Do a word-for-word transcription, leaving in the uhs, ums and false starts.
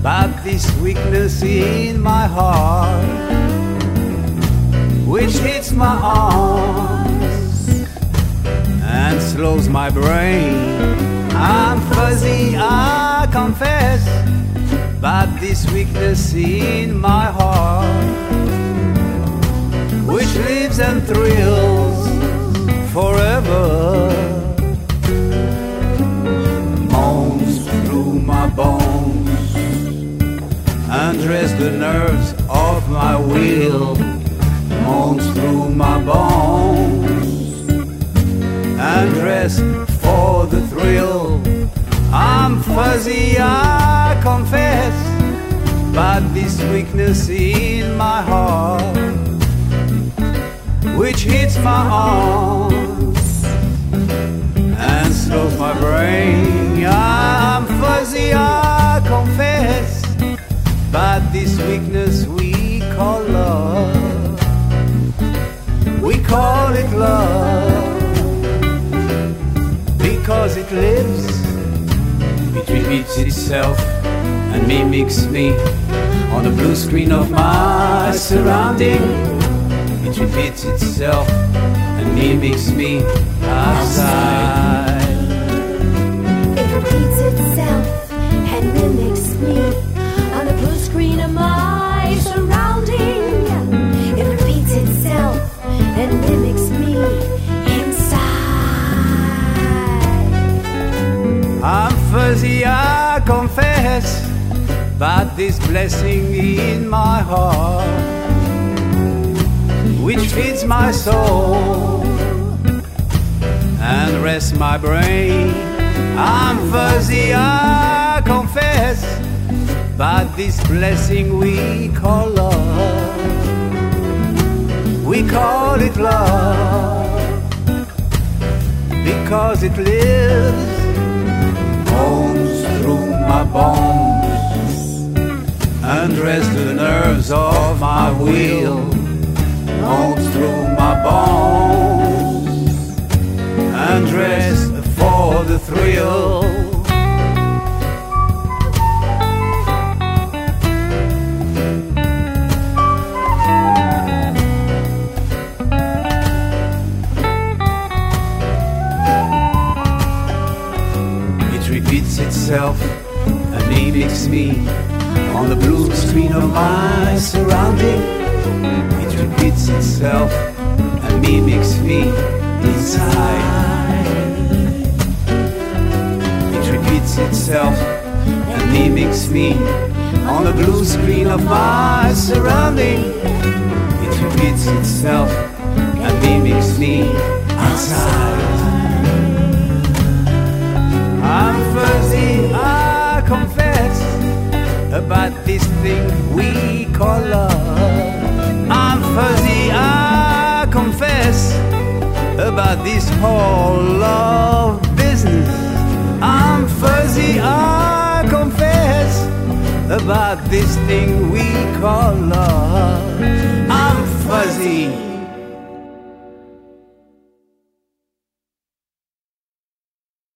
but this weakness in my heart, which hits my arms and slows my brain. I'm fuzzy, I confess, but this weakness in my heart, which lives and thrills forever, moans through my bones, undress the nerves of my will, moans through my bones, undress for the thrill. I'm fuzzy, I confess, but this weakness in my heart, which hits my arms and slows my brain. I'm fuzzy, I confess, but this weakness we call love, we call it love, because it lives, it repeats itself and mimics me on the blue screen of my surrounding. It repeats itself and mimics me outside. It repeats itself and mimics me on the blue screen of my surrounding. It repeats itself and mimics me inside. I'm fuzzy, I confess, but this blessing in my heart, which feeds my soul and rests my brain. I'm fuzzy, I confess, but this blessing we call love, we call it love, because it lives, moans through my bones, undress the nerves of my will, moans through my bones, undress for the thrill. It repeats itself and mimics me on the blue screen of my surrounding. It repeats itself and mimics me inside. It repeats itself and mimics me on the blue screen of my surrounding. It repeats itself and mimics me outside. I'm fuzzy, I confess, about this thing we call love. I'm fuzzy, I confess, about this whole love business. I'm fuzzy, I confess, about this thing we call love. I'm fuzzy.